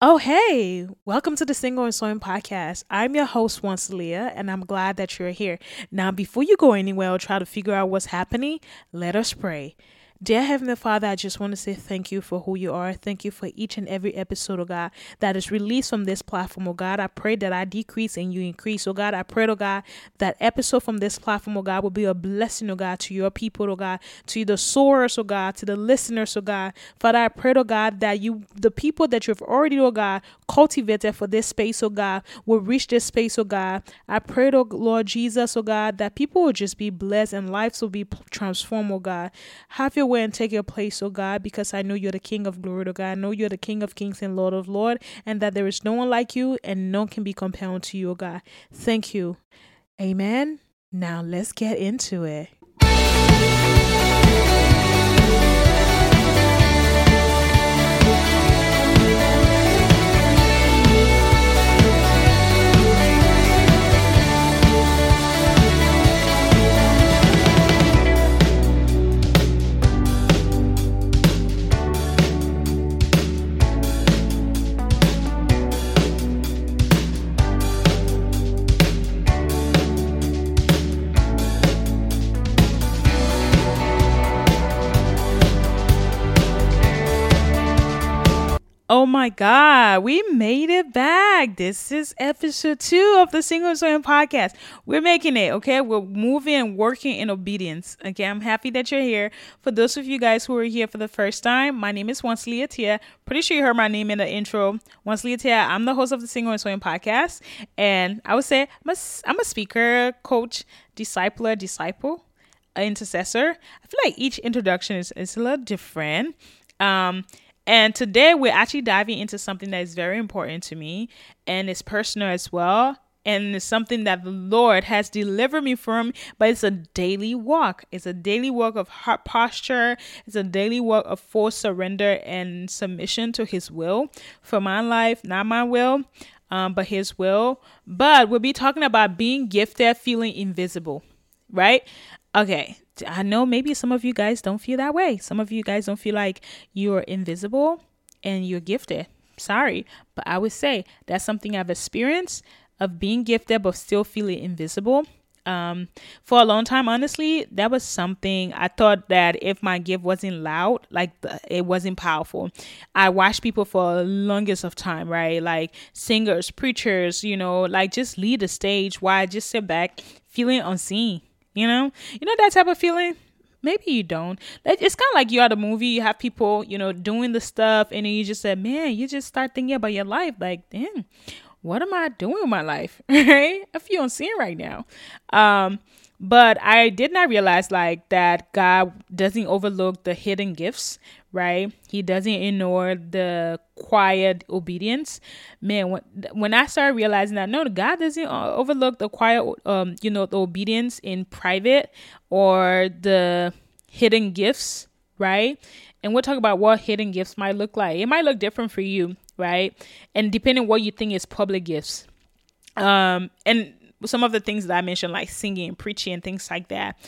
Oh, hey, welcome to the Single and Sewing Podcast. I'm your host, Once Leah, and I'm glad that you're here. Now, before you go anywhere or try to figure out what's happening, let us pray. Dear Heavenly Father, I just want to say thank you for who you are. Thank you for each and every episode, oh God, that is released from this platform, oh God. I pray that I decrease and you increase, oh God. I pray, oh God, that episode from this platform, oh God, will be a blessing, oh God, to your people, oh God, to the sowers, oh God, to the listeners, oh God. Father, I pray, oh God, that the people that you've already, oh God, cultivated for this space, oh God, will reach this space, oh God. I pray, oh Lord Jesus, oh God, that people will just be blessed and lives will be transformed, oh God. Have your way and take your place, oh God, because I know you're the King of glory, oh God. I know you're the King of kings and Lord of lords, and that there is no one like you and none can be compared to you, oh God. Thank you. Amen. Now let's get into it. Oh my God, we made it back. This is episode 2 of the Single and Sewing Podcast. We're making it, okay? We're moving and working in obedience. Okay, I'm happy that you're here. For those of you guys who are here for the first time, my name is Once Leah Tia. Pretty sure you heard my name in the intro. Once Leah Tia, I'm the host of the Single and Sewing Podcast. And I would say I'm a speaker, coach, disciple, intercessor. I feel like each introduction is a little different. And today we're actually diving into something that is very important to me and it's personal as well. And it's something that the Lord has delivered me from, but it's a daily walk. It's a daily walk of heart posture. It's a daily walk of full surrender and submission to his will for my life, not my will, but his will. But we'll be talking about being gifted, feeling invisible, right? Okay. I know maybe some of you guys don't feel that way. Some of you guys don't feel like you're invisible and you're gifted. Sorry, but I would say that's something I've experienced of being gifted but still feeling invisible. For a long time, honestly, that was something I thought that if my gift wasn't loud, it wasn't powerful. I watched people for the longest of time, right? Like singers, preachers, like just lead the stage while I just sit back feeling unseen. You know that type of feeling? Maybe you don't. It's kind of like you're at a movie, you have people, doing the stuff, and then you just said, man, you just start thinking about your life. Like, damn, what am I doing with my life? Right? I feel unseen right now. But I did not realize that God doesn't overlook the hidden gifts, right? He doesn't ignore the quiet obedience. Man, when I started realizing that, no, God doesn't overlook the quiet, the obedience in private or the hidden gifts, right? And we'll talk about what hidden gifts might look like. It might look different for you, right? And depending on what you think is public gifts. And some of the things that I mentioned, like singing, preaching, and things like that.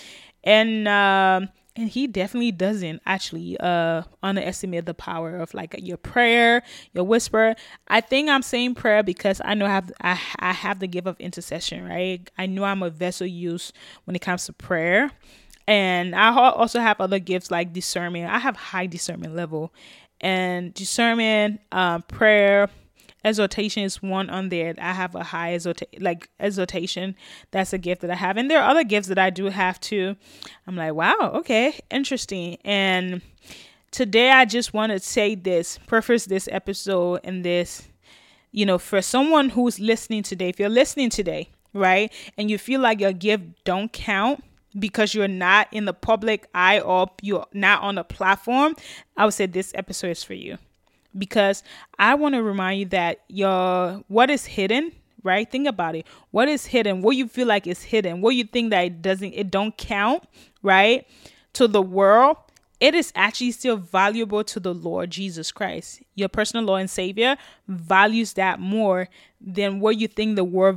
And he definitely doesn't actually underestimate the power of your prayer, your whisper. I think I'm saying prayer because I know I have the gift of intercession, right? I know I'm a vessel used when it comes to prayer. And I also have other gifts like discernment. I have high discernment level. And discernment, prayer, exhortation is one on there. I have a high exhortation. That's a gift that I have. And there are other gifts that I do have too. I'm like, wow, okay, interesting. And today I just want to preface this episode and this, for someone who's listening today, if you're listening today, right, and you feel like your gift don't count because you're not in the public eye or you're not on a platform, I would say this episode is for you. Because I want to remind you that what is hidden, right? Think about it. What is hidden? What you feel like is hidden? What you think that it don't count, right? To the world, it is actually still valuable to the Lord Jesus Christ. Your personal Lord and Savior values that more than what you think the world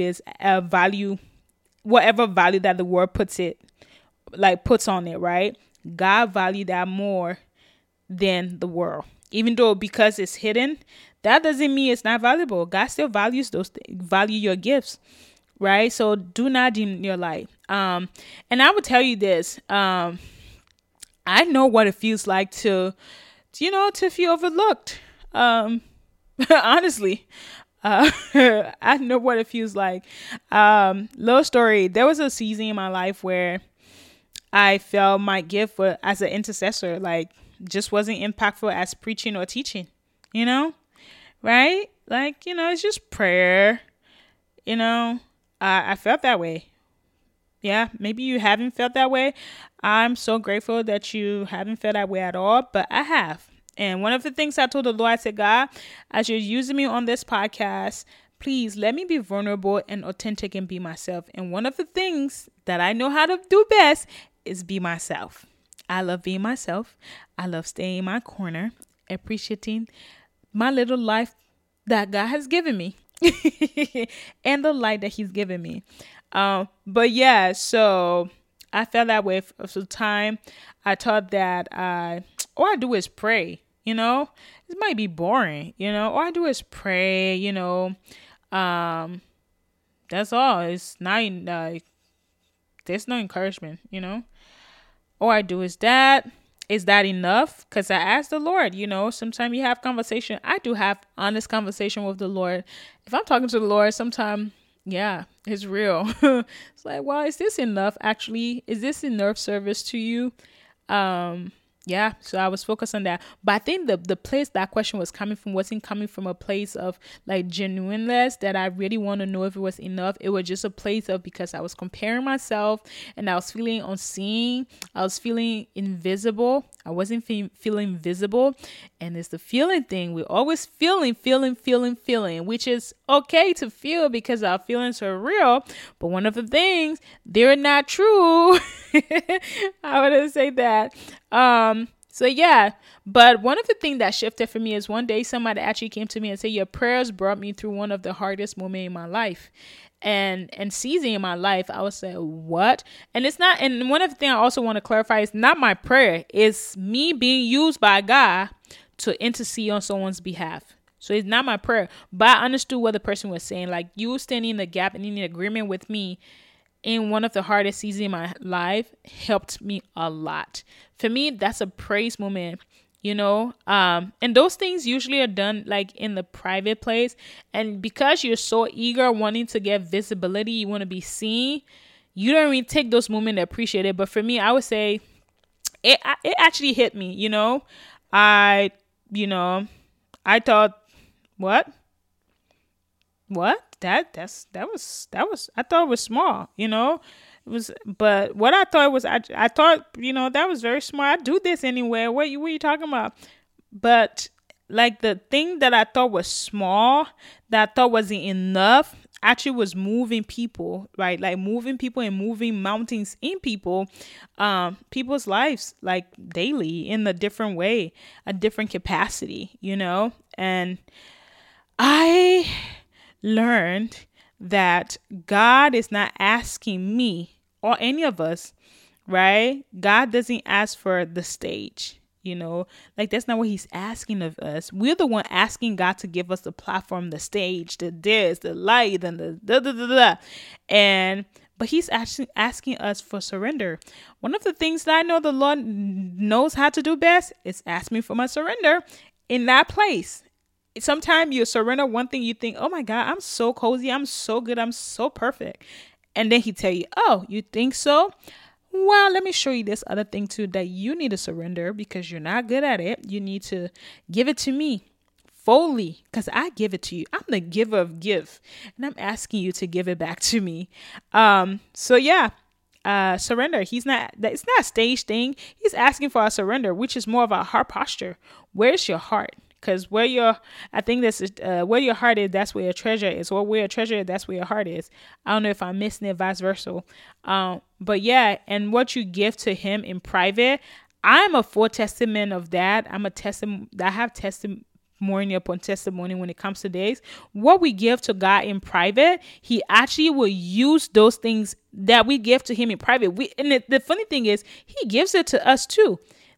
whatever value that the world puts on it, right? God value that more than the world. even though because it's hidden, that doesn't mean it's not valuable. God still values value your gifts, right? So do not dim your light. And I would tell you this. I know what it feels like to feel overlooked. Honestly, I know what it feels like. Little story. There was a season in my life where I felt my gift as an intercessor, like, just wasn't impactful as preaching or teaching, right? Like, it's just prayer, I felt that way. Yeah, maybe you haven't felt that way. I'm so grateful that you haven't felt that way at all, but I have. And one of the things I told the Lord, I said, God, as you're using me on this podcast, please let me be vulnerable and authentic and be myself. And one of the things that I know how to do best is be myself. I love being myself. I love staying in my corner, appreciating my little life that God has given me and the light that he's given me. But yeah, so I felt that way for some time. I thought that all I do is pray, it might be boring, all I do is pray, that's all. It's not, there's no encouragement, all I do is that. Is that enough? Because I asked the Lord, sometimes you have conversation. I do have honest conversation with the Lord. If I'm talking to the Lord, sometimes, yeah, it's real. It's like, well, is this enough? Actually, is this enough service to you? Yeah, so I was focused on that. But I think the place that question was coming from wasn't coming from a place of like genuineness that I really want to know if it was enough. It was just a place of because I was comparing myself and I was feeling unseen. I was feeling invisible. I wasn't feeling visible. And it's the feeling thing. We're always feeling, which is okay to feel because our feelings are real. But one of the things, they're not true. I wouldn't say that. So yeah, but one of the things that shifted for me is one day somebody actually came to me and said, your prayers brought me through one of the hardest moments in my life. And season in my life, I was like, what? And it's not, and one of the things I also want to clarify is not my prayer. It's me being used by God to intercede on someone's behalf. So it's not my prayer, but I understood what the person was saying. Like, you standing in the gap and in agreement with me in one of the hardest seasons in my life helped me a lot. For me, that's a praise moment, and those things usually are done like in the private place. And because you're so eager wanting to get visibility, you want to be seen, you don't really take those moments to appreciate it. But for me, I would say it actually hit me, I thought, what? That was I thought it was small, it was, but what I thought was, I thought, that was very small. I do this anyway. What are you talking about? But like the thing that I thought was small, that I thought wasn't enough, actually was moving people, right? Like moving people and moving mountains in people's lives, like daily in a different way, a different capacity, and I learned that God is not asking me or any of us, right? God doesn't ask for the stage, like that's not what he's asking of us. We're the one asking God to give us the platform, the stage, the light, and the but he's actually asking us for surrender. One of the things that I know the Lord knows how to do best is ask me for my surrender in that place. Sometimes you surrender one thing, you think, oh my God, I'm so cozy, I'm so good, I'm so perfect. And then he tell you, oh, you think so? Well, let me show you this other thing too that you need to surrender because you're not good at it. You need to give it to me fully because I give it to you. I'm the giver of gift and I'm asking you to give it back to me. So yeah, surrender. It's not a stage thing. He's asking for our surrender, which is more of a heart posture. Where's your heart? Because where your heart is, that's where your treasure is. Or where your treasure is, that's where your heart is. I don't know if I'm missing it, vice versa. But yeah, and what you give to him in private, I'm a full testament of that. I have testimony upon testimony when it comes to this. What we give to God in private, he actually will use those things that we give to him in private. And the funny thing is, he gives it to us too.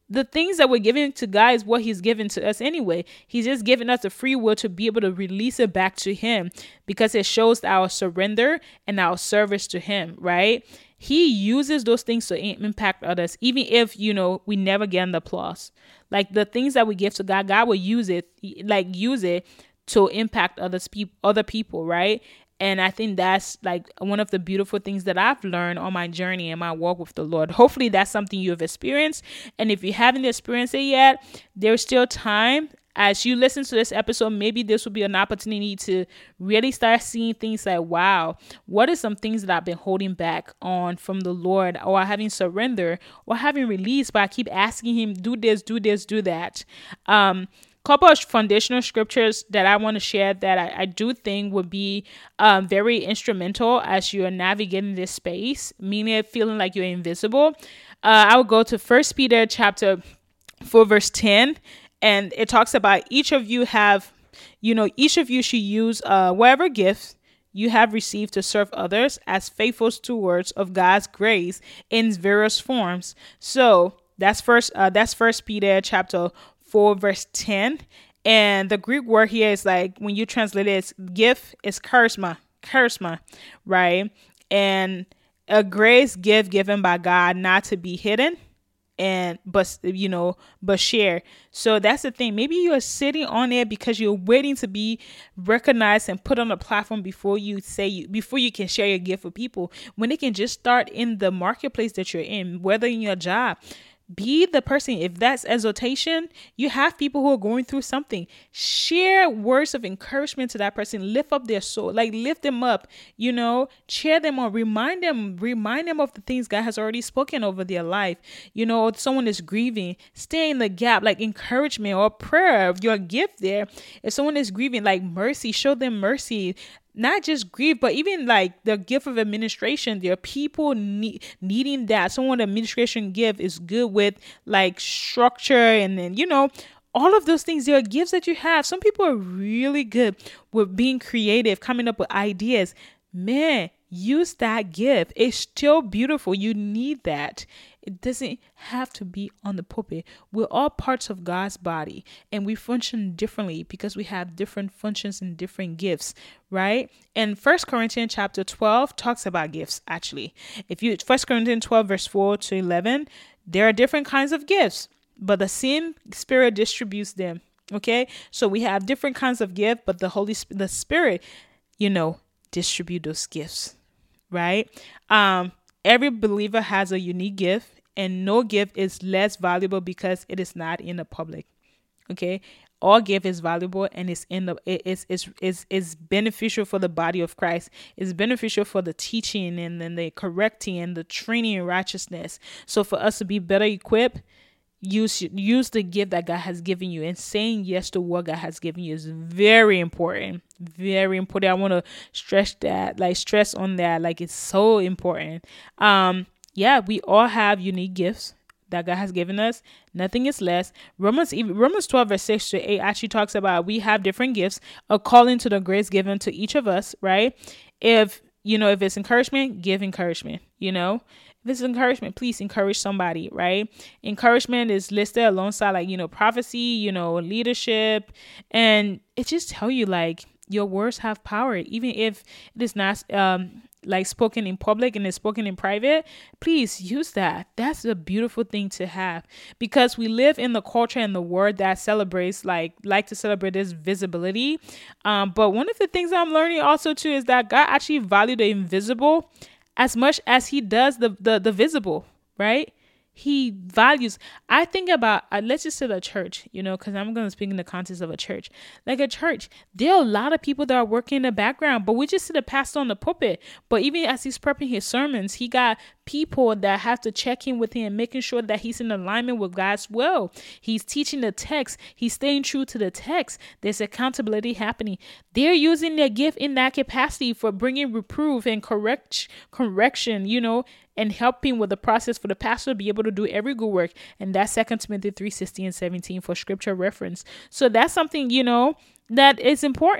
the things that we're giving to God is what he's given to us anyway. He's just giving us the free will to be able to release it back to him, because it shows our surrender and our service to him, right? He uses those things to impact others, even if, we never get the applause. Like the things that we give to God, God will use it to impact other people, right? And I think that's like one of the beautiful things that I've learned on my journey and my walk with the Lord. Hopefully that's something you have experienced. And if you haven't experienced it yet, there's still time. As you listen to this episode, maybe this will be an opportunity to really start seeing things like, wow, what are some things that I've been holding back on from the Lord, or having surrender, or having released, but I keep asking him, do this, do this, do that. Couple of foundational scriptures that I want to share that I do think would be very instrumental as you are navigating this space, meaning feeling like you're invisible. I will go to 1 Peter chapter 4, verse 10. And it talks about each of you should use whatever gift you have received to serve others as faithful stewards of God's grace in various forms. So that's first Peter chapter 4, verse 10. And the Greek word here is like, when you translate it, it's gift is charisma, right? And a grace gift given by God, not to be hidden, but share. So that's the thing. Maybe you're sitting on there because you're waiting to be recognized and put on a platform before you can share your gift with people, when it can just start in the marketplace that you're in, whether in your job. Be the person. If that's exhortation, you have people who are going through something. Share words of encouragement to that person. Lift up their soul. Like, lift them up, cheer them on. Remind them of the things God has already spoken over their life. If someone is grieving, stay in the gap, like encouragement or prayer of your gift there. If someone is grieving, like mercy, show them mercy. Not just grief, but even like the gift of administration. There are people needing that. Someone administration gift is good with like structure, and then, all of those things. There are gifts that you have. Some people are really good with being creative, coming up with ideas. Man, use that gift. It's still beautiful. You need that. It doesn't have to be on the pulpit. We're all parts of God's body, and we function differently because we have different functions and different gifts, right? And 1 Corinthians chapter 12 talks about gifts, actually. 1 Corinthians 12, verse 4 to 11, there are different kinds of gifts, but the same Spirit distributes them, okay? So we have different kinds of gifts, but the Spirit, distribute those gifts, right? Every believer has a unique gift, and no gift is less valuable because it is not in the public. Okay, all gift is valuable, and it's beneficial for the body of Christ. It's beneficial for the teaching and then the correcting and the training in righteousness. So for us to be better equipped, use the gift that God has given you, and saying yes to what God has given you is very important. Very important. I want to stress on that. Like, it's so important. We all have unique gifts that God has given us. Nothing is less. Romans 12, verse 6 to 8 actually talks about we have different gifts according to the grace given to each of us, right? If it's encouragement, give encouragement, If it's encouragement, please encourage somebody, right? Encouragement is listed alongside prophecy, leadership, and it just tell you like your words have power, even if it is not spoken in public and it's spoken in private. Please use that. That's a beautiful thing to have, because we live in the culture and the world that celebrates like to celebrate this visibility. But one of the things I'm learning also too is that God actually values the invisible as much as he does the visible, right? He values. I think about, let's just say the church, because I'm going to speak in the context of a church. Like a church, there are a lot of people that are working in the background, but we just see the pastor on the pulpit. But even as he's prepping his sermons, he got people that have to check in with him, making sure that he's in alignment with God's will. He's teaching the text. He's staying true to the text. There's accountability happening. They're using their gift in that capacity for bringing reproof and correction, and helping with the process for the pastor to be able to do every good work. And that's 2 Timothy 3:16 and 17 for scripture reference. So that's something, that is important,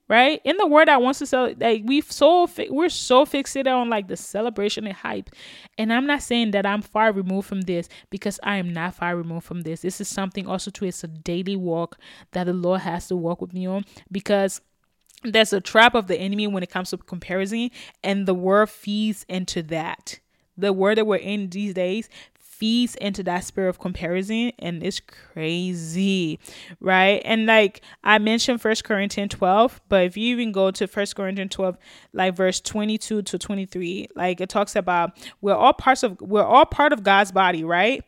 right? In the word that wants to sell, like we're so fixated on like the celebration and hype. And I'm not saying that I'm far removed from this, because I am not far removed from this. This is something also too. It's a daily walk that the Lord has to walk with me on, because there's a trap of the enemy when it comes to comparison, and the word feeds into that. The word that we're in these days feeds into that spirit of comparison, and it's crazy, right? And like I mentioned 1 Corinthians 12, but if you even go to 1 Corinthians 12, like verse 22 to 23, like it talks about we're all part of God's body, right?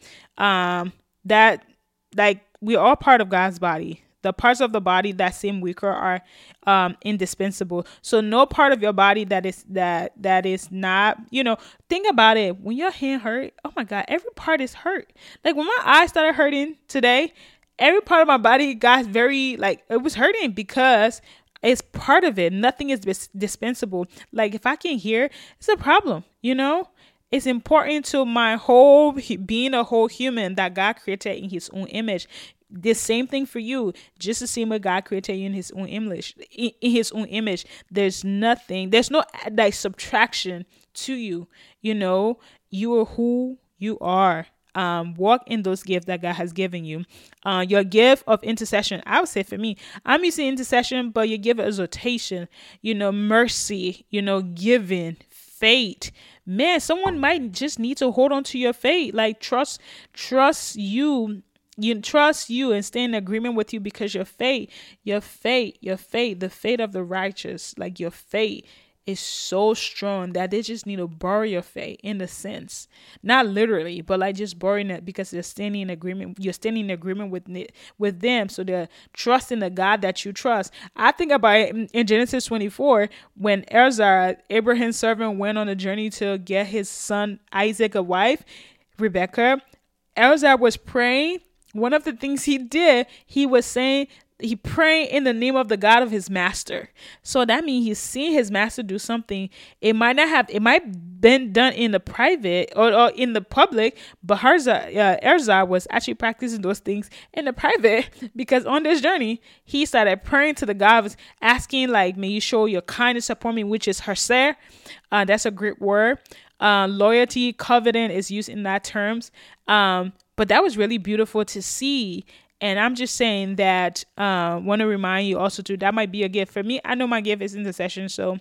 That like we're all part of God's body. The parts of the body that seem weaker are indispensable. So no part of your body that is not, think about it. When your hand hurt, oh my God, every part is hurt. Like when my eyes started hurting today, every part of my body got very, like, it was hurting because it's part of it. Nothing is dispensable. Like if I can hear, it's a problem, It's important to my whole being a whole human that God created in his own image. The same thing for you, just the same way God created you in his own image. In his own image, there's no like subtraction to you. You are who you are. Walk in those gifts that God has given you. Your gift of intercession, I would say for me, I'm using intercession, but your gift of exhortation, mercy, giving, faith. Man, someone might just need to hold on to your faith. Like trust you and stay in agreement with you, because your faith, the faith of the righteous, like your faith is so strong that they just need to borrow your faith, in the sense, not literally, but like just borrowing it, because they're standing in agreement. You're standing in agreement with them, so they're trusting the God that you trust. I think about it in Genesis 24, when Elzar, Abraham's servant, went on a journey to get his son Isaac a wife, Rebecca. Elzar was praying. One of the things he did, he was saying, he prayed in the name of the God of his master. So that means he's seeing his master do something. It might been done in the private or in the public, but Elzar was actually practicing those things in the private, because on this journey, he started praying to the God, asking like, may you show your kindness upon me, which is Hesed. That's a great word. Loyalty, covenant is used in that terms. But that was really beautiful to see. And I'm just saying that want to remind you also too, that might be a gift. For me, I know my gift is intercession. So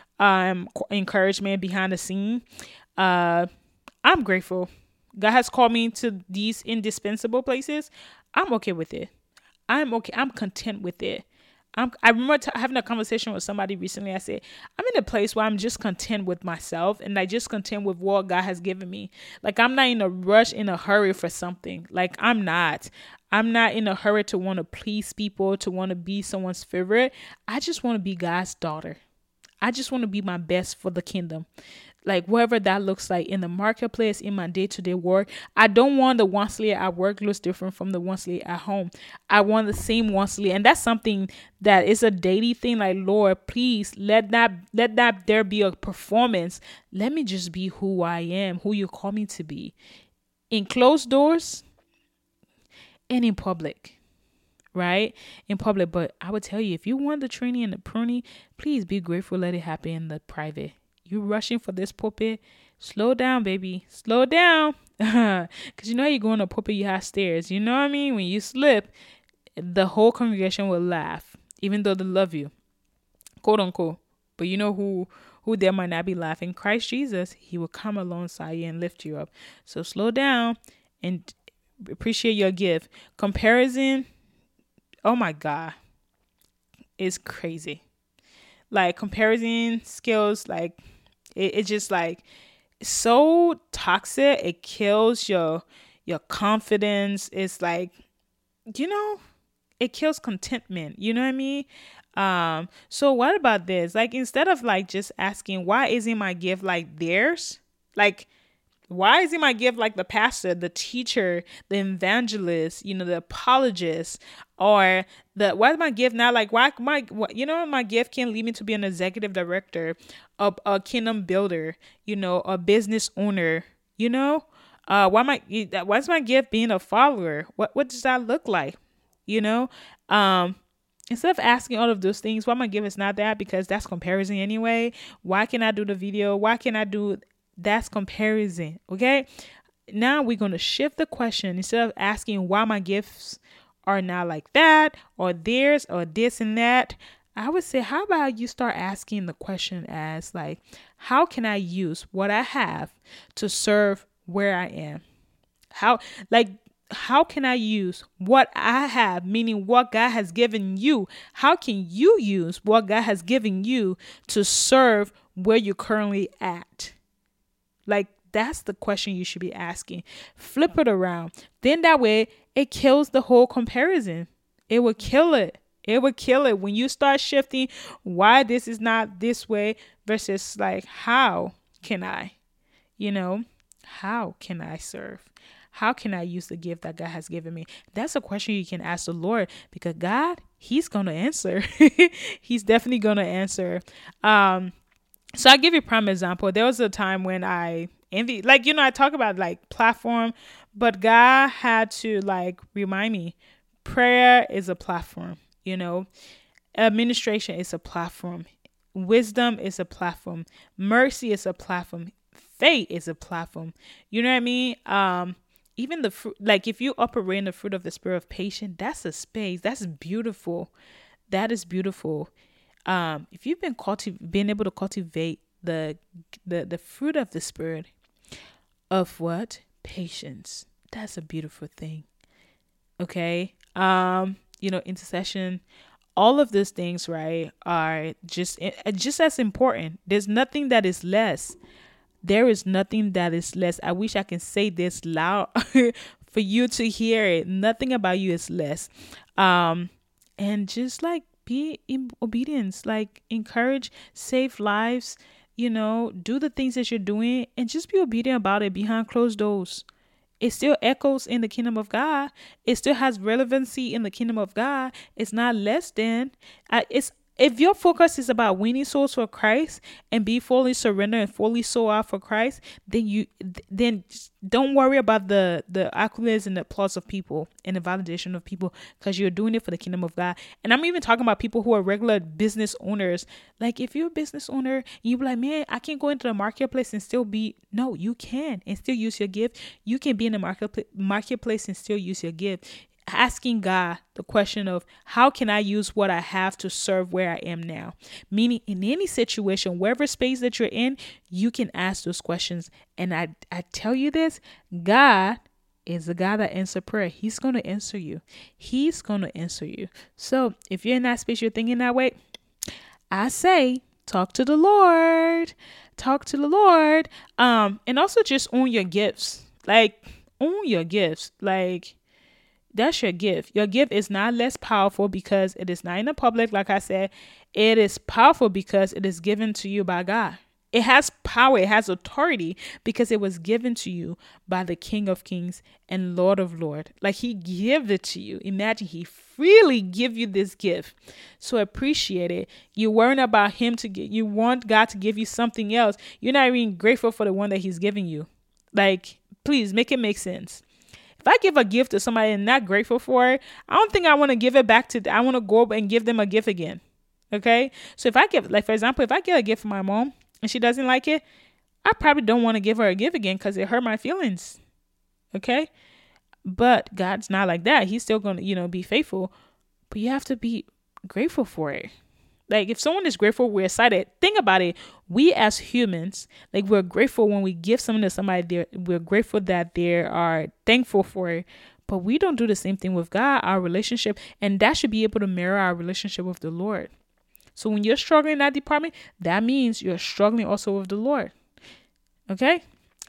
encouragement behind the scene. I'm grateful. God has called me to these indispensable places. I'm okay with it. I'm okay. I'm content with it. I remember having a conversation with somebody recently. I said, I'm in a place where I'm just content with myself, and like just content with what God has given me. Like I'm not in a rush, in a hurry for something. Like I'm not in a hurry to want to please people, to want to be someone's favorite. I just want to be God's daughter. I just want to be my best for the kingdom. Like whatever that looks like in the marketplace, in my day-to-day work. I don't want the Wansley at work looks different from the Wansley at home. I want the same Wansley. And that's something that is a daily thing. Like, Lord, please let that there be a performance. Let me just be who I am, who you call me to be. In closed doors and in public. Right? In public. But I would tell you, if you want the training and the pruning, please be grateful. Let it happen in the private. You rushing for this pulpit, slow down, baby. Slow down. Because you know how you go in a pulpit, you have stairs. You know what I mean? When you slip, the whole congregation will laugh, even though they love you, quote unquote. But you know who there might not be laughing? Christ Jesus. He will come alongside you and lift you up. So slow down and appreciate your gift. Comparison, oh my God, is crazy. Like comparison skills, like it's just like so toxic. It kills your confidence. It's like, it kills contentment. You know what I mean? So what about this? Like, instead of like just asking, why isn't my gift like theirs? Like, why isn't my gift like the pastor, the teacher, the evangelist, the apologist, or why is my gift not like, my gift can lead me to be an executive director, a kingdom builder, a business owner, why is my gift being a follower? What does that look like? Instead of asking all of those things, why my gift is not that, because that's comparison anyway. Why can I do the video? Why can I do that's comparison? Okay. Now we're going to shift the question. Instead of asking why my gifts are not like that or theirs or this and that, I would say, how about you start asking the question as like, how can I use what I have to serve where I am? How, like, how can I use what I have, meaning what God has given you? How can you use what God has given you to serve where you're currently at? Like, that's the question you should be asking. Flip it around. Then that way it kills the whole comparison. It will kill it. It would kill it when you start shifting why this is not this way versus like, how can I, how can I serve? How can I use the gift that God has given me? That's a question you can ask the Lord, because God, he's going to answer. He's definitely going to answer. So I give you a prime example. There was a time when I envy, like, I talk about like platform, but God had to like remind me, prayer is a platform. Administration is a platform. Wisdom is a platform. Mercy is a platform. Faith is a platform. You know what I mean? Even the fruit, like if you operate in the fruit of the spirit of patience, that's a space. That's beautiful. That is beautiful. If you've been able to cultivate the fruit of the spirit of what? Patience. That's a beautiful thing. Okay. Intercession, all of these things, right, are just as important. There's nothing that is less. There is nothing that is less. I wish I can say this loud for you to hear it. Nothing about you is less. And just like be in obedience, like encourage, save lives, do the things that you're doing and just be obedient about it behind closed doors. It still echoes in the kingdom of God. It still has relevancy in the kingdom of God. It's not less than. If your focus is about winning souls for Christ and be fully surrendered and fully sold out for Christ, then don't worry about the accolades and the applause of people and the validation of people, because you're doing it for the kingdom of God. And I'm even talking about people who are regular business owners. Like if you're a business owner, you be like, man, I can't go into the marketplace and still be. No, you can and still use your gift. You can be in the marketplace and still use your gift. Asking God the question of how can I use what I have to serve where I am now? Meaning in any situation, wherever space that you're in, you can ask those questions. And I tell you this, God is the God that answers prayer. He's going to answer you. He's going to answer you. So if you're in that space, you're thinking that way, I say, talk to the Lord. Talk to the Lord. And also just own your gifts. Like own your gifts. Like, that's your gift. Your gift is not less powerful because it is not in the public. Like I said, it is powerful because it is given to you by God. It has power. It has authority because it was given to you by the King of Kings and Lord of Lords. Like he gave it to you. Imagine he freely give you this gift. So appreciate it. You're worrying about him you want God to give you something else. You're not even grateful for the one that he's giving you. Like, please make it make sense. If I give a gift to somebody and not grateful for it, I don't think I want to give it back I want to go up and give them a gift again. Okay. So if I give, like, for example, if I get a gift for my mom and she doesn't like it, I probably don't want to give her a gift again because it hurt my feelings. Okay. But God's not like that. He's still going to, be faithful, but you have to be grateful for it. Like if someone is grateful, we're excited. Think about it. We as humans, like we're grateful when we give something to somebody. We're grateful that they are thankful for it. But we don't do the same thing with God, our relationship. And that should be able to mirror our relationship with the Lord. So when you're struggling in that department, that means you're struggling also with the Lord. Okay?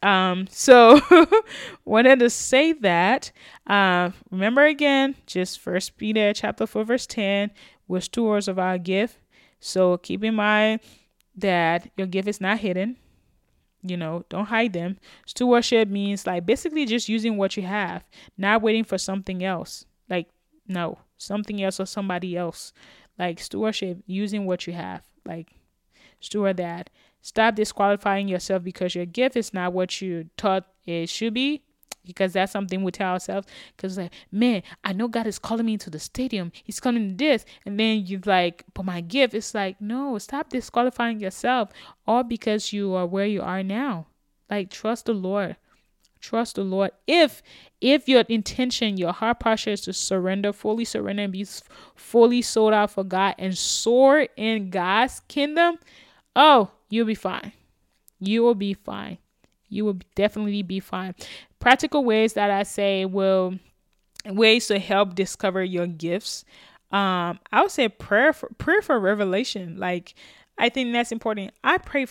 So wanted to say that, remember again, just 1 Peter chapter 4, verse 10, we're stewards of our gift. So keep in mind that your gift is not hidden. Don't hide them. Stewardship means like basically just using what you have, not waiting for something else. Like, no, something else or somebody else. Like stewardship, using what you have. Like steward that. Stop disqualifying yourself because your gift is not what you thought it should be. because that's something we tell ourselves. Because like, man, I know God is calling me to the stadium. He's calling me this, and then you like, but my gift. It's like, no, stop disqualifying yourself, all because you are where you are now. Like, trust the Lord. Trust the Lord. If your intention, your heart posture is to fully surrender, and be fully sold out for God and soar in God's kingdom, oh, you'll be fine. You will be fine. You will definitely be fine. Practical ways that I say ways to help discover your gifts. I would say prayer for revelation. Like, I think that's important. I pray.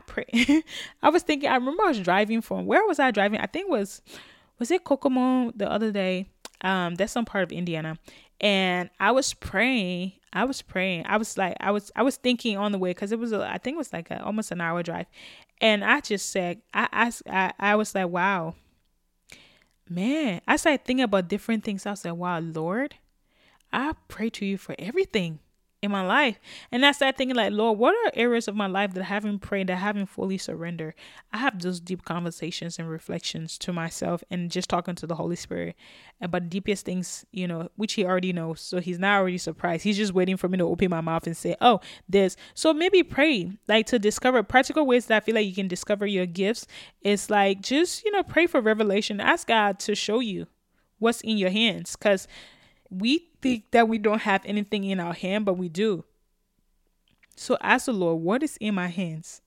I was thinking, I remember I was driving where was I driving? I think was it Kokomo the other day? That's some part of Indiana. And I was praying. I was like, I was thinking on the way, because I think it was like almost an hour drive. And I just said, I was like, wow, man. I started thinking about different things. I was like, wow, Lord, I pray to you for everything in my life. And I started thinking, like, Lord, what are areas of my life that I haven't prayed, that I haven't fully surrendered? I have those deep conversations and reflections to myself, and just talking to the Holy Spirit about the deepest things, which he already knows. So he's not already surprised. He's just waiting for me to open my mouth and say, oh, this. So maybe pray, like, to discover practical ways that I feel like you can discover your gifts. It's like, just, pray for revelation. Ask God to show you what's in your hands, because we think that we don't have anything in our hand, but we do. So ask the Lord, what is in my hands?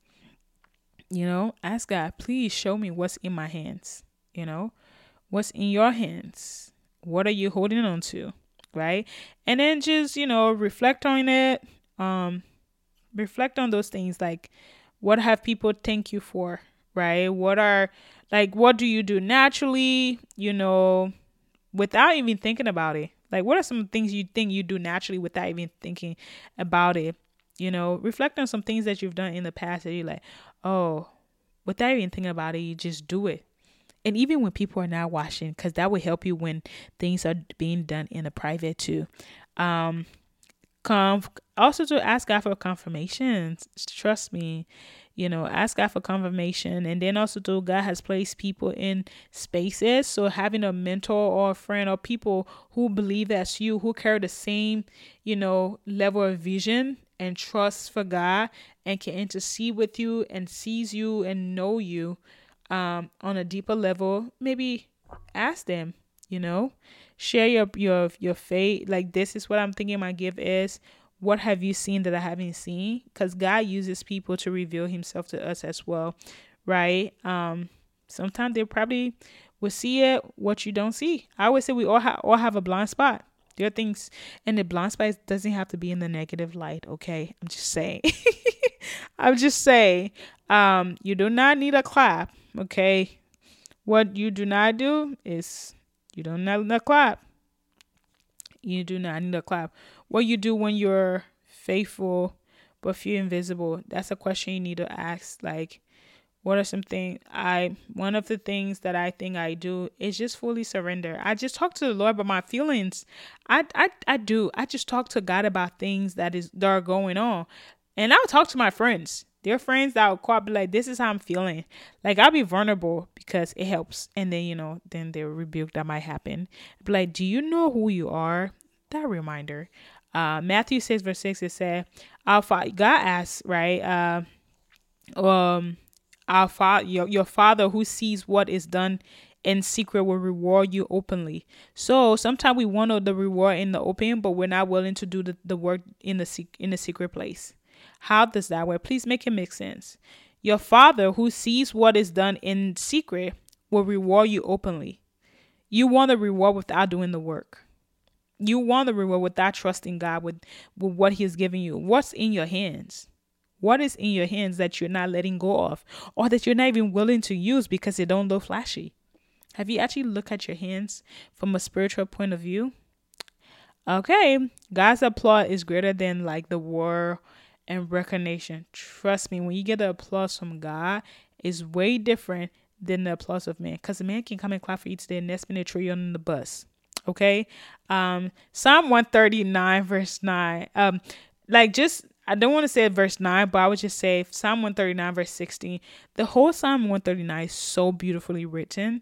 Ask God, please show me what's in my hands. What's in your hands? What are you holding on to? Right? And then just, reflect on it. Reflect on those things. Like, what have people thank you for? Right? What do you do naturally, without even thinking about it? Like, what are some things you think you do naturally without even thinking about it? Reflect on some things that you've done in the past that you're like, oh, without even thinking about it, you just do it. And even when people are not watching, because that will help you when things are being done in the private too. Also to ask God for confirmations. Trust me, ask God for confirmation. And then also too, God has placed people in spaces. So having a mentor or a friend or people who believe as you, who carry the same, level of vision and trust for God, and can intercede with you and sees you and know you on a deeper level. Maybe ask them, share your faith. Like, this is what I'm thinking my gift is. What have you seen that I haven't seen? Because God uses people to reveal himself to us as well, right? Sometimes they probably will see it what you don't see. I always say we all have a blind spot. There are things, and the blind spot doesn't have to be in the negative light, okay? I'm just saying. I'm just saying. You do not need a clap, okay? What you do not do is you don't need a clap. You do not need a clap. What you do when you're faithful but feel invisible, that's a question you need to ask. Like, what are some things one of the things that I think I do is just fully surrender. I just talk to the Lord about my feelings. I just talk to God about things that are going on. And I'll talk to my friends. There are friends that will call, be like, this is how I'm feeling. Like, I'll be vulnerable because it helps. And then, then the rebuke that might happen. Be like, do you know who you are? That reminder. Matthew 6 verse 6, it said, God asks, right? Our Father, your Father who sees what is done in secret will reward you openly. So sometimes we want the reward in the open, but we're not willing to do the work in the secret place. How does that work? Please make it make sense. Your Father who sees what is done in secret will reward you openly. You want the reward without doing the work. You want the reward without trusting God with what he has given you. What's in your hands? What is in your hands that you're not letting go of, or that you're not even willing to use because they don't look flashy? Have you actually looked at your hands from a spiritual point of view? Okay, God's applause is greater than like the war and recognition. Trust me, when you get the applause from God, it's way different than the applause of man. Because the man can come and clap for you today, and next minute throw you on the bus. Okay, Psalm 139 verse 9. I don't want to say verse 9, but I would just say Psalm 139 verse 16. The whole Psalm 139 is so beautifully written.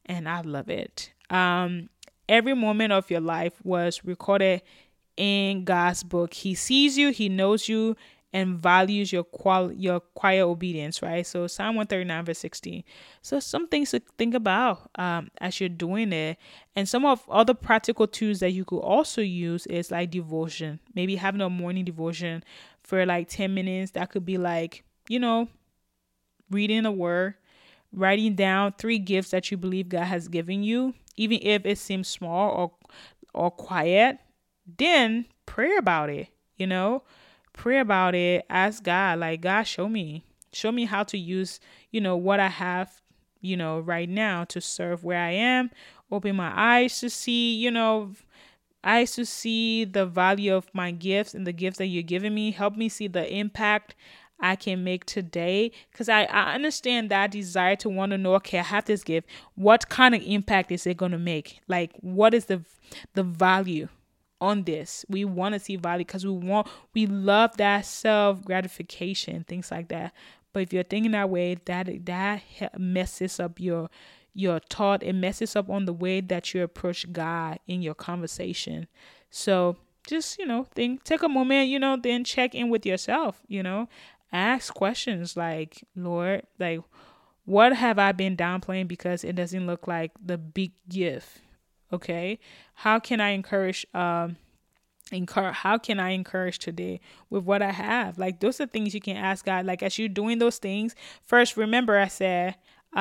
and I love it. Every moment of your life was recorded in God's book. He sees you, he knows you, and values your quiet obedience, right? So Psalm 139 verse 16. So some things to think about as you're doing it. And some of other practical tools that you could also use is like devotion. Maybe having a morning devotion for like 10 minutes. That could be like, reading a word, writing down 3 gifts that you believe God has given you, even if it seems small or quiet. Then pray about it, pray about it. Ask God, like, God, show me how to use, what I have, right now to serve where I am. Open my eyes to see, eyes to see the value of my gifts and the gifts that you're giving me. Help me see the impact I can make today. Because I understand that desire to want to know, okay, I have this gift. What kind of impact is it going to make? Like, what is the value on this? We want to see value because we love that self gratification, things like that. But if you're thinking that way, that messes up your thought. It messes up on the way that you approach God in your conversation. So just take a moment, then check in with yourself. Ask questions like, Lord, like, what have I been downplaying because it doesn't look like the big gift? Okay, how can I encourage how can I encourage today with what I have? Like, those are things you can ask God. Like, as you're doing those things, first, remember I said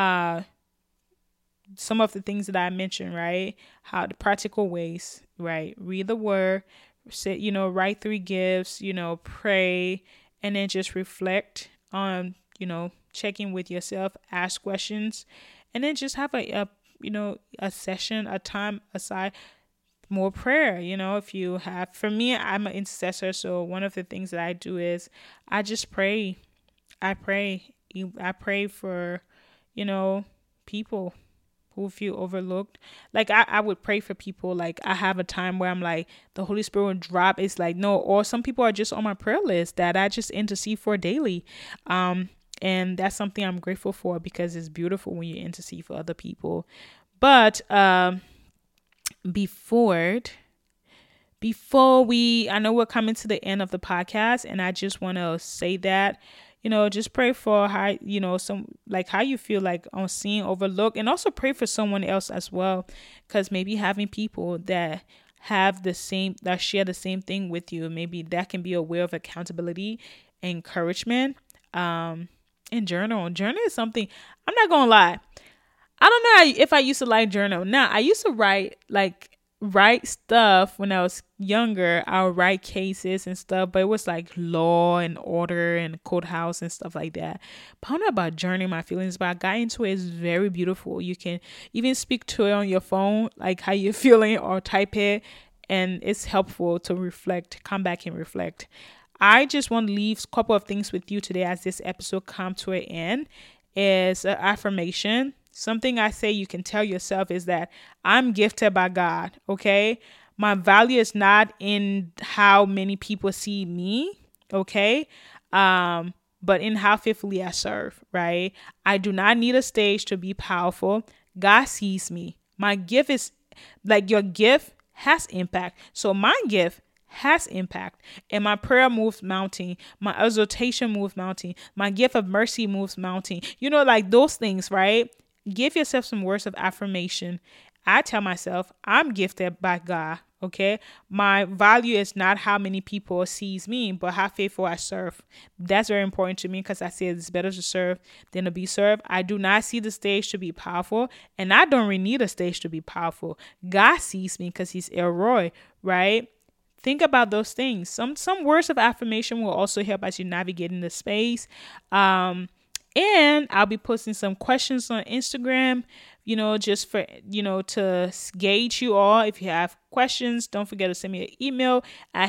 some of the things that I mentioned, right? How the practical ways, right? Read the word, say, write 3 gifts, pray, and then just reflect on, checking with yourself, ask questions, and then just have a session, a time aside, more prayer. If you have, for me, I'm an intercessor. So one of the things that I do is I just pray. I pray for, people who feel overlooked. Like I would pray for people. Like I have a time where I'm like, the Holy Spirit will drop. It's like, no, or some people are just on my prayer list that I just intercede for daily. And that's something I'm grateful for because it's beautiful when you intercede for other people. But before I know we're coming to the end of the podcast, and I just want to say that, just pray for how, some, like, how you feel like on seeing overlooked, and also pray for someone else as well. Because maybe having people that share the same thing with you, maybe that can be a way of accountability, encouragement. And journal is something, I'm not gonna lie, I don't know if I used to like journal. Now, I used to write stuff when I was younger. I would write cases and stuff, but it was like law and order and courthouse and stuff like that. But I don't know about journaling my feelings, but I got into it. It's very beautiful. You can even speak to it on your phone, like how you're feeling, or type it, and it's helpful to reflect, come back and reflect. I just want to leave a couple of things with you today as this episode comes to an end. Is an affirmation. Something I say you can tell yourself is that I'm gifted by God, okay? My value is not in how many people see me, okay? But in how faithfully I serve, right? I do not need a stage to be powerful. God sees me. My gift is, like, your gift has impact. So my gift has impact, and my prayer moves mountain, my exhortation moves mountain, my gift of mercy moves mountain, like those things, right? Give yourself some words of affirmation. I tell myself I'm gifted by God, okay? My value is not how many people sees me, but how faithful I serve. That's very important to me, because I say it's better to serve than to be served. I do not see the stage to be powerful, and I don't really need a stage to be powerful. God sees me because he's El Roi, right? Think about those things. Some words of affirmation will also help as you navigate in the space. And I'll be posting some questions on Instagram, just for, to gauge you all. If you have questions, don't forget to send me an email at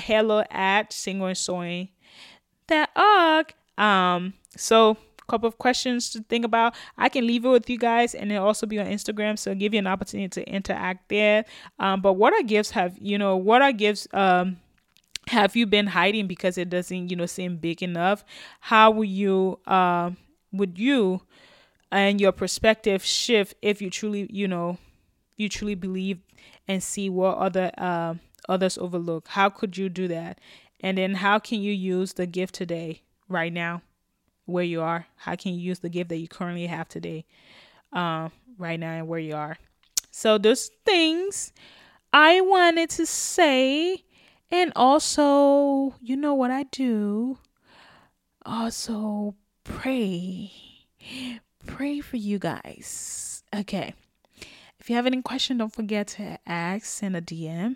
hello@singerandsewing.org. So a couple of questions to think about. I can leave it with you guys, and it'll also be on Instagram, so give you an opportunity to interact there. But what are gifts have you been hiding because it doesn't, seem big enough? How will you, and your perspective shift if you truly, you truly believe and see what others overlook. How could you do that? And then how can you use the gift today, right now, where you are? How can you use the gift that you currently have today, right now, and where you are? So those things I wanted to say. And also, you know what I do? Also, pray. Pray for you guys. Okay. If you have any question, don't forget to ask, send a DM,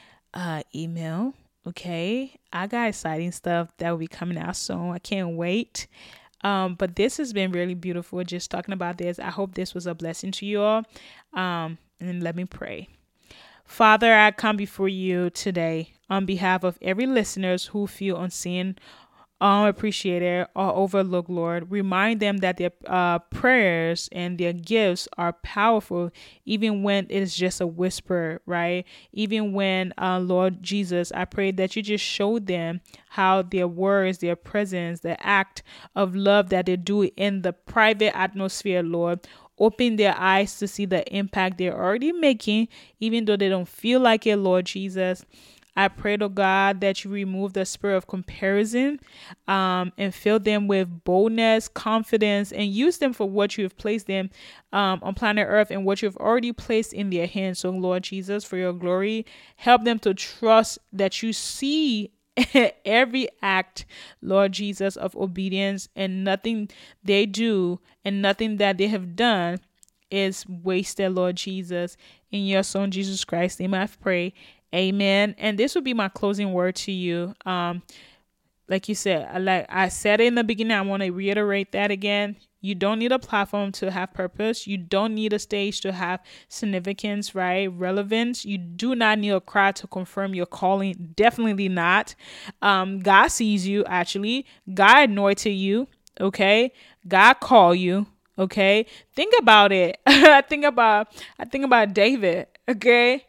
email. Okay. I got exciting stuff that will be coming out soon. I can't wait. But this has been really beautiful just talking about this. I hope this was a blessing to you all. And let me pray. Father, I come before you today on behalf of every listeners who feel unseen, unappreciated, or overlooked, Lord. Remind them that their prayers and their gifts are powerful, even when it is just a whisper, right? Even when, Lord Jesus, I pray that you just show them how their words, their presence, the act of love that they do in the private atmosphere, Lord, open their eyes to see the impact they're already making, even though they don't feel like it, Lord Jesus. I pray to God that you remove the spirit of comparison, and fill them with boldness, confidence, and use them for what you have placed them on planet Earth and what you have already placed in their hands. So, Lord Jesus, for your glory, help them to trust that you see every act, Lord Jesus, of obedience, and nothing they do and nothing that they have done is wasted, Lord Jesus. In your Son Jesus Christ's name I pray. Amen. And this would be my closing word to you. Like you said, like I said in the beginning, I want to reiterate that again. You don't need a platform to have purpose. You don't need a stage to have significance, right? Relevance. You do not need a crowd to confirm your calling. Definitely not. God sees you, actually. God anointed you, okay? God called you, okay? Think about it. I think about David, okay?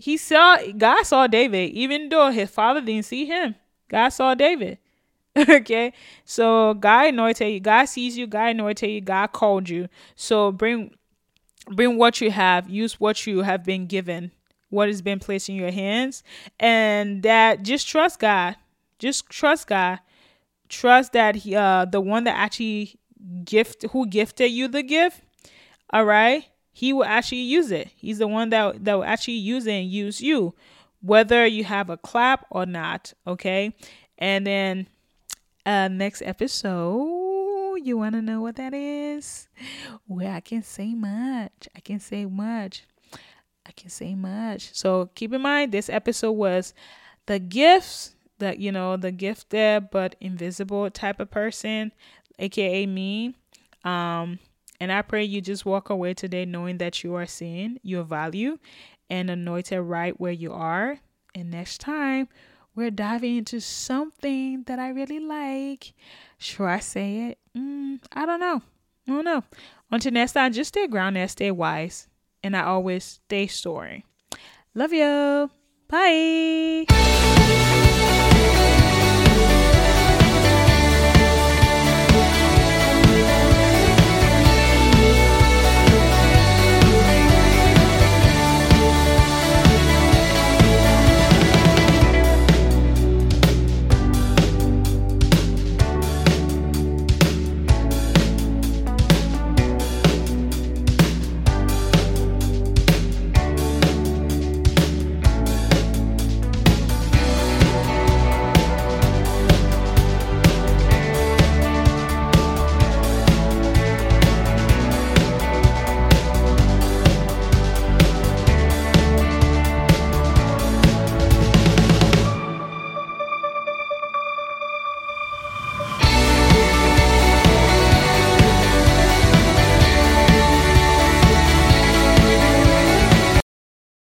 God saw David, even though his father didn't see him. God saw David. Okay, so God anointed you. God sees you. God anointed you. God called you. So bring what you have. Use what you have been given. What has been placed in your hands, and that just trust God. Just trust God. Trust that he, the one that actually who gifted you the gift. All right, he will actually use it. He's the one that will actually use it and use you, whether you have a clap or not. Okay, and then. Next episode, you want to know what that is? Well, I can say much. So keep in mind, this episode was the gifts that, the gifted but invisible type of person, aka me. And I pray you just walk away today knowing that you are seen, your value, and anointed right where you are. And next time, we're diving into something that I really like. Should I say it? I don't know. Until next time, just stay grounded, stay wise, and I always stay soaring. Love you. Bye.